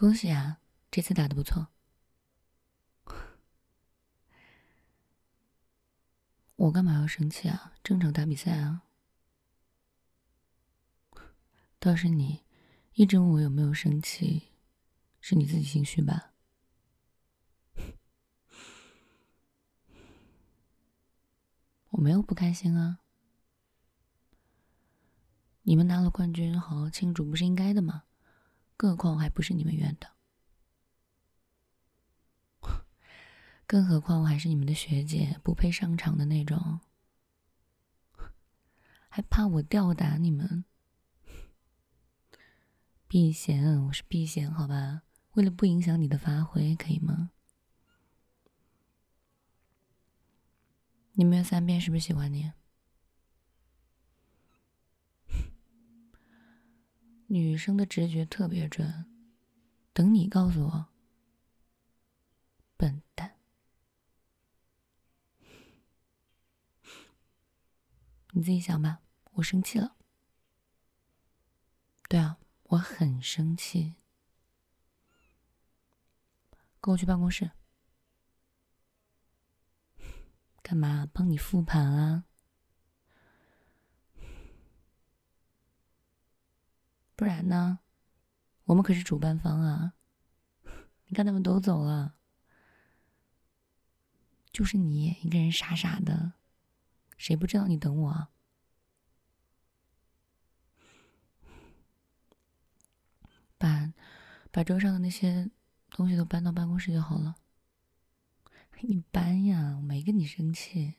恭喜啊，这次打得不错。我干嘛要生气啊？正常打比赛啊。倒是你一直问我有没有生气，是你自己心虚吧？我没有不开心啊。你们拿了冠军，好好庆祝不是应该的吗？更何况我还不是你们院的，更何况我还是你们的学姐，不配上场的那种，还怕我吊打你们？避嫌，我是避嫌，好吧？为了不影响你的发挥，可以吗？你们有3遍是不是喜欢你？女生的直觉特别准，等你告诉我。笨蛋，你自己想吧。我生气了。对啊，我很生气。跟我去办公室。干嘛？帮你复盘啊？不然呢？我们可是主办方啊。你看他们都走了，就是你一个人傻傻的，谁不知道你等我啊？把桌上的那些东西都搬到办公室就好了。你搬呀，我没跟你生气。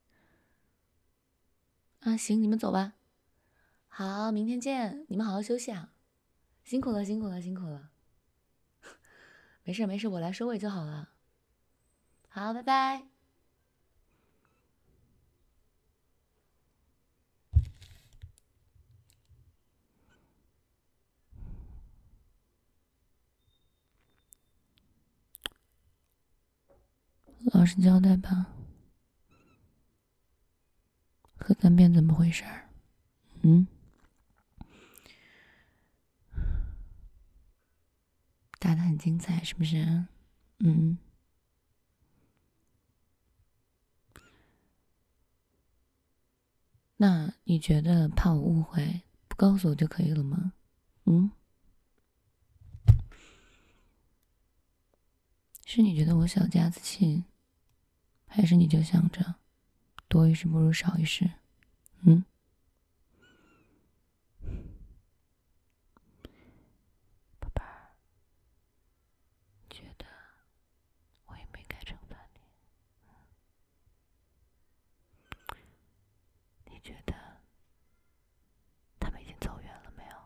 啊，行，你们走吧。好，明天见，你们好好休息啊。辛苦了，辛苦了，辛苦了。没事没事，我来收尾就好了。好，拜拜。老实交代吧，喝3遍怎么回事？打得很精彩是不是？那你觉得怕我误会，不告诉我就可以了吗？是你觉得我小家子气，还是你就想着多一事不如少一事？宝贝儿，觉得我也没该惩罚你。你觉得他们已经走远了没有？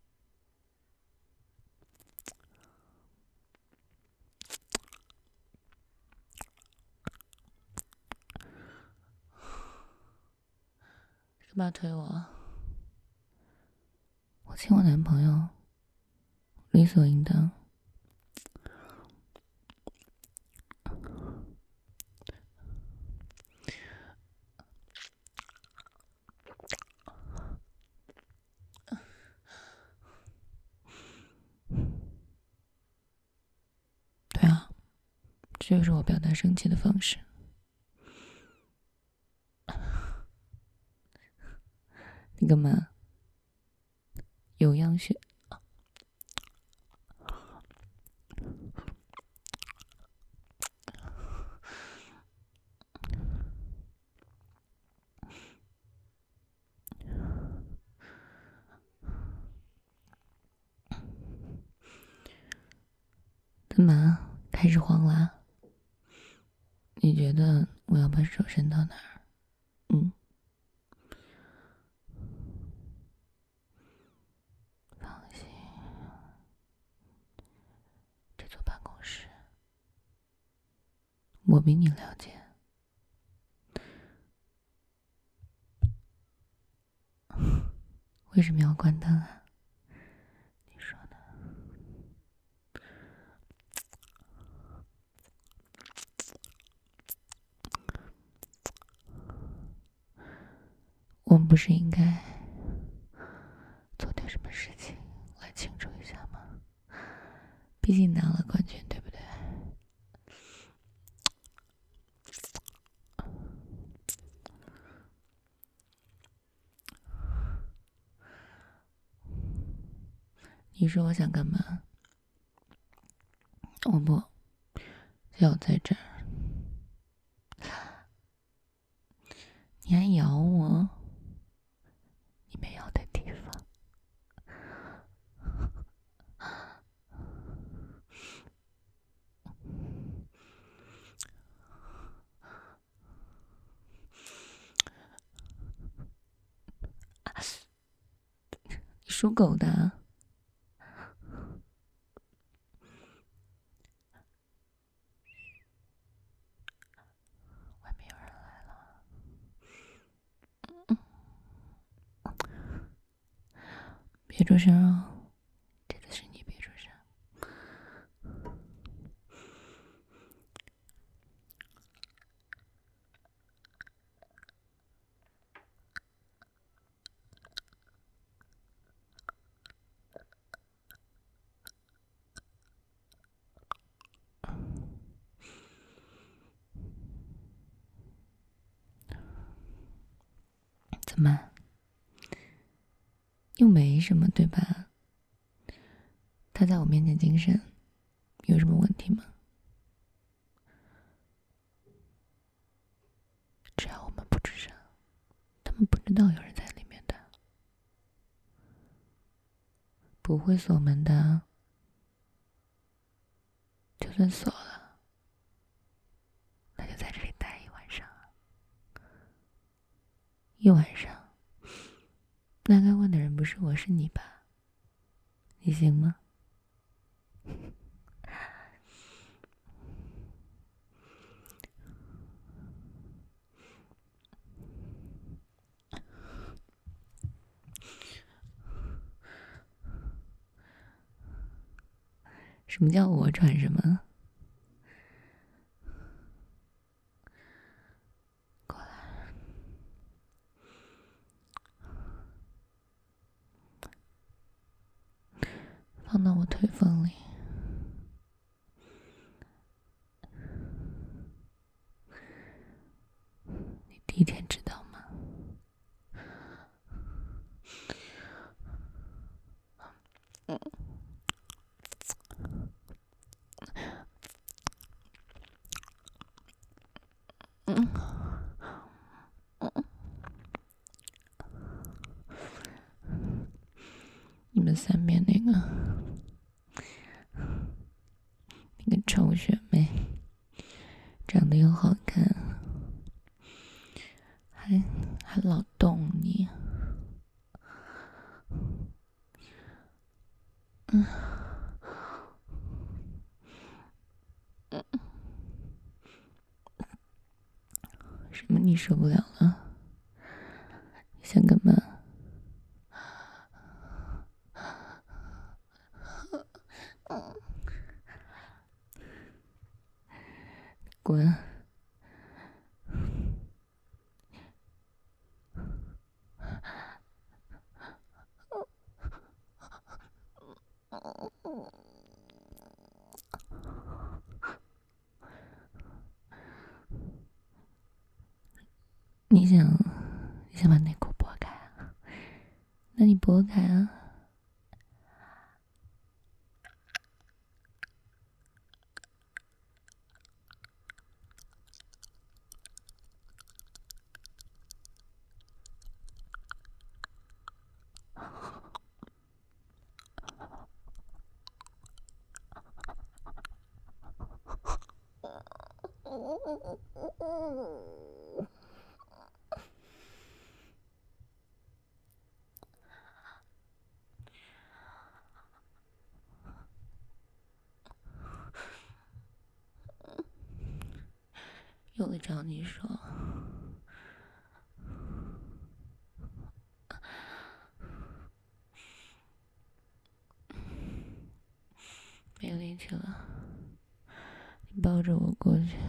干嘛推我？我亲我男朋友，理所应当。对啊，这就是我表达生气的方式。你干嘛？有样学。干嘛？开始慌啦？你觉得我要把手伸到哪儿？放心，这座办公室我比你了解。为什么要关灯啊？你说呢？我们不是应该做点什么事情来庆祝一下吗？ 毕竟拿了冠军，对不对？你说我想干嘛？我不，就要在这儿。你还咬我？你没咬的地方。你属狗的啊？外面有人来了。别出声啊！这次是你别出声。怎么？又没什么，对吧？他在我面前精神，有什么问题吗？只要我们不吱声，他们不知道有人在里面的，不会锁门的。就算锁了，那就在这里待一晚上。一晚上，那该问的人不是我，是你吧？你行吗？什么叫我喘什么？过来，放到我腿缝里。你第一天知道吗？你们三边那个臭学妹，长得又好看，还老动你。什么你受不了了？你想干嘛？滚！你想把内裤剥开啊？那你剥开啊。有的找你说，没力气了，你抱着我过去。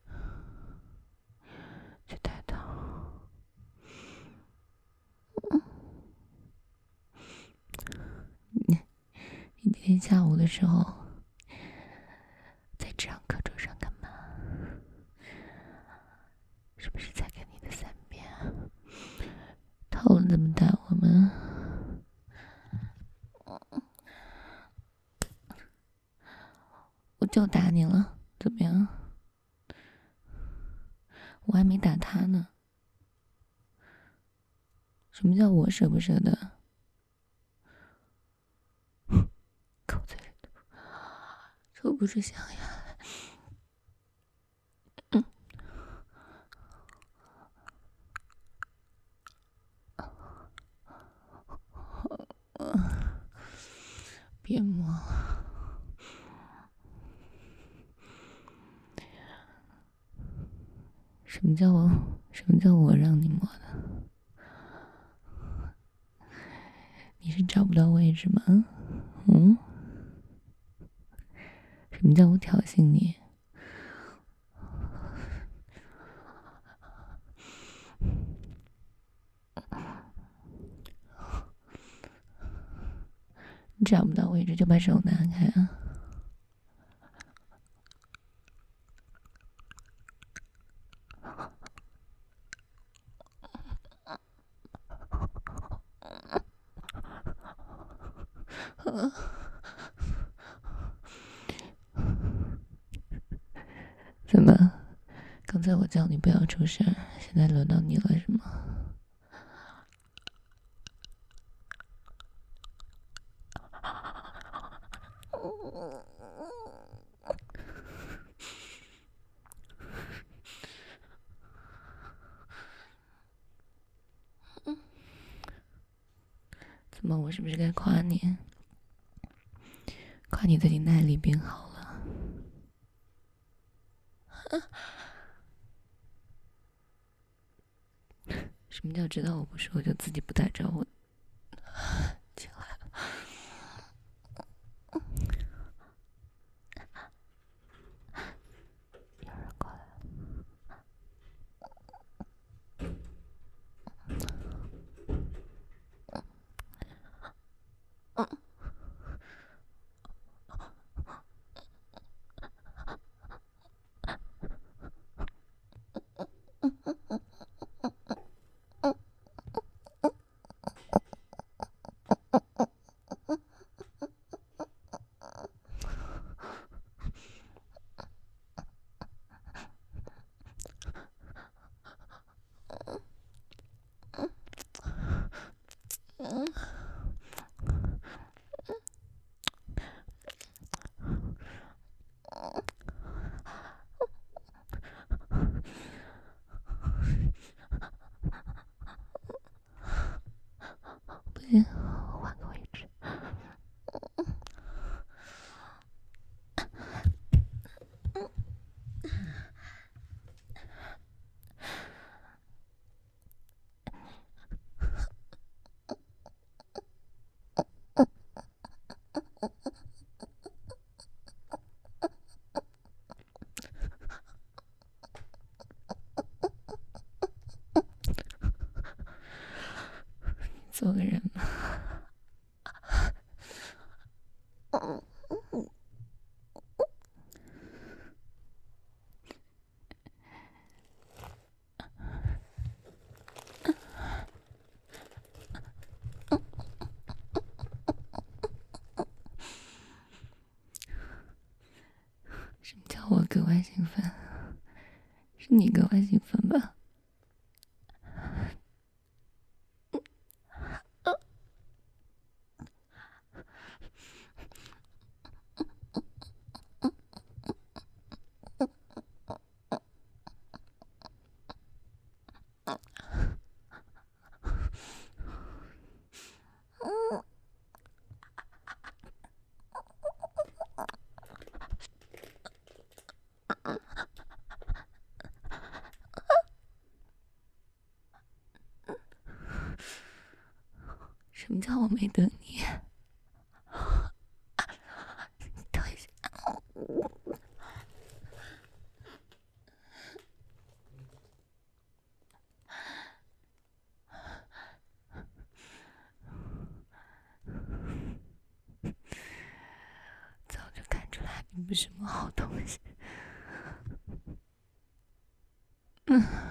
去抬头。 天下午的时候在这张课桌上干嘛？是不是在跟你的3遍套路这么大我们？我就打你了，怎么样？我还没打他呢。什么叫我舍不舍得？口嘴里吐，这不是想呀。别摸。什么叫我让你摸的？你是找不到位置吗？什么叫我挑衅你？你找不到位置就把手拿开啊！怎么？刚才我叫你不要出声，现在轮到你了是吗？怎么？我是不是该夸你？夸你最近耐力变好了？什么叫知道我不说就自己不打招呼进来了？有人过来了。不行，换个位置。做个人吧。什么叫我格外兴奋？是你格外兴奋吧？什么叫我没等你？等一下。 不什么好东西。